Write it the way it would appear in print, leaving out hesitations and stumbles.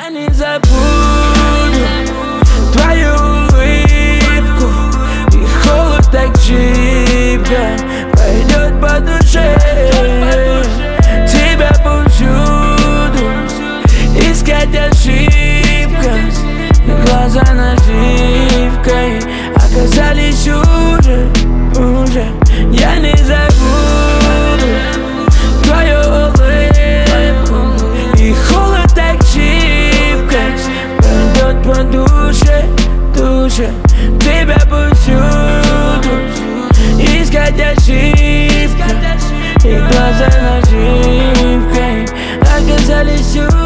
Я не забуду твою улыбку, и холод так шибко пойдет по душе. Тебя повсюду искать ошибка, и глаза наживкой оказались уже. Я не забуду твою улыбку, и холод так шибко пойдет по душе. Тебя повсюду искать ошибка, и глаза наживкой оказались уже.